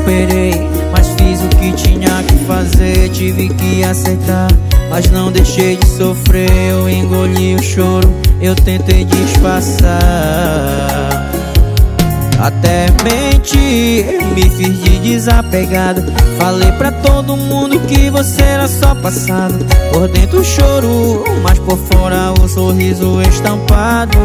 superei, mas fiz o que tinha que fazer. Tive que aceitar, mas não deixei de sofrer. Eu engoli o choro, eu tentei disfarçar. Até menti, me fiz de desapegado. Falei pra todo mundo que você era só passado. Por dentro o choro, mas por fora o sorriso estampado.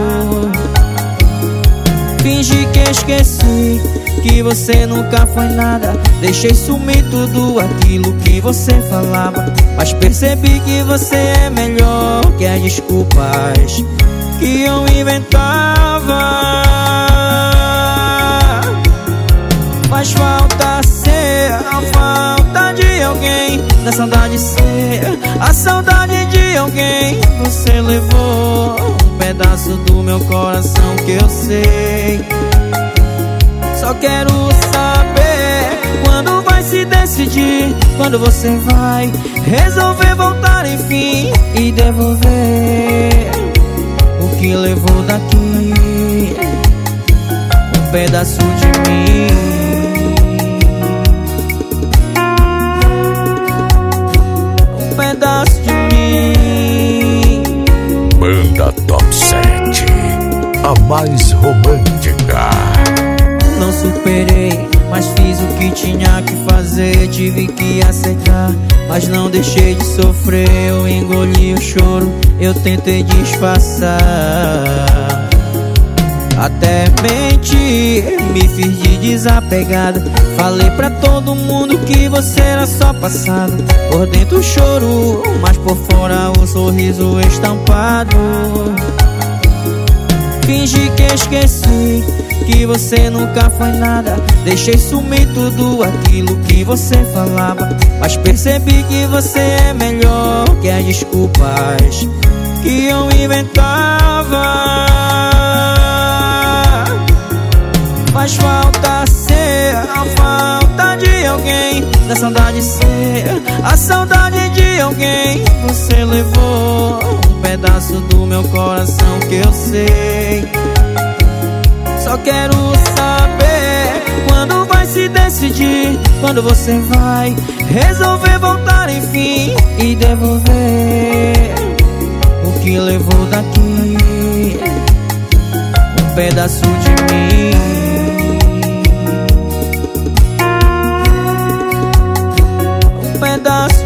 Fingi que esqueci, que você nunca foi nada. Deixei sumir tudo aquilo que você falava. Mas percebi que você é melhor que as desculpas que eu inventava. Faz falta ser a falta de alguém, da saudade ser a saudade de alguém. Você levou um pedaço do meu coração que eu sei. Só quero saber quando vai se decidir, quando você vai resolver voltar enfim e devolver o que levou daqui, um pedaço de mim. Pedaço de mim. Banda Top 7, a mais romântica. Não superei, mas fiz o que tinha que fazer. Tive que aceitar, mas não deixei de sofrer. Eu engoli o choro, eu tentei disfarçar. Até menti, me fiz de desapegado. Falei pra todo mundo que você era só passado. Por dentro o choro, mas por fora o sorriso estampado. Fingi que esqueci, que você nunca foi nada. Deixei sumir tudo aquilo que você falava. Mas percebi que você é melhor que as desculpas que eu inventava. Faz falta ser a falta de alguém, da saudade ser a saudade de alguém. Você levou um pedaço do meu coração que eu sei. Só quero saber quando vai se decidir, quando você vai resolver voltar enfim e devolver o que levou daqui, um pedaço de mim. Pedaço